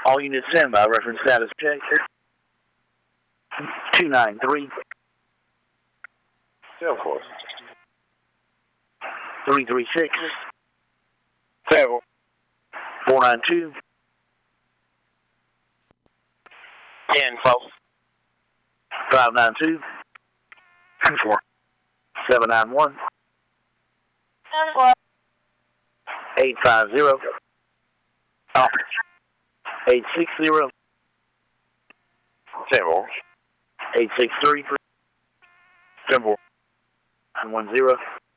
All units stand by. Reference status check. 293. Salesforce. 336. Salesforce. 492. 10-4. 592. 2-4. 791. 850. 860. 10-4. 863. 10-4. 10.